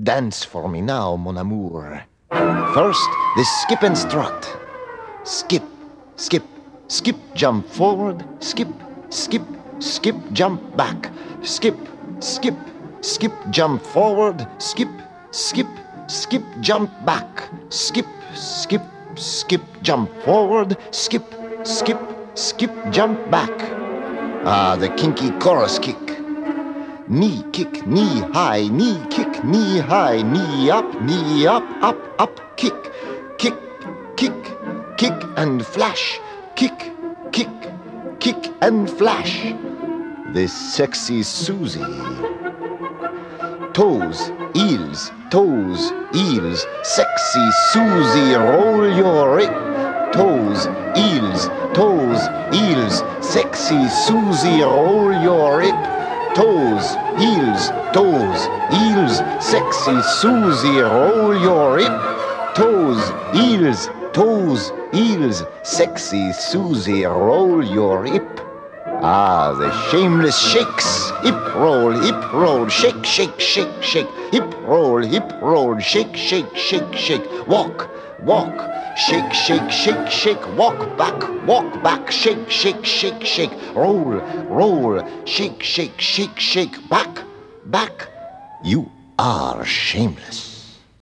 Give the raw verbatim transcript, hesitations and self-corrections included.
Dance for me now, mon amour. First, this skip and strut. Skip, skip, skip, jump forward, skip, skip, skip, jump back. Skip, skip, skip, jump forward, skip, skip, skip, jump back. Skip, skip, skip, jump forward, skip, skip, skip, jump back. Ah, the kinky chorus kick. Knee kick, knee high, knee kick, knee high, knee up, knee up, up, up, kick, kick, kick, kick and flash, kick, kick, kick and flash. This sexy Susie. Toes, heels, toes, heels, sexy Susie, roll your hip. Toes, heels, toes, heels, sexy Susie, roll your hip. Toes, heels, toes, heels, sexy Susie, roll your hip. Toes, heels, toes, heels, sexy Susie, roll your hip. Ah, the shameless shakes. Hip roll, hip roll, shake, shake, shake, shake. Hip roll, hip roll, shake, shake, shake, shake. Walk, walk, shake, shake, shake, shake. Walk back, walk back, shake, shake, shake, shake. Roll, roll, shake, shake, shake, shake. Back, back. You are shameless.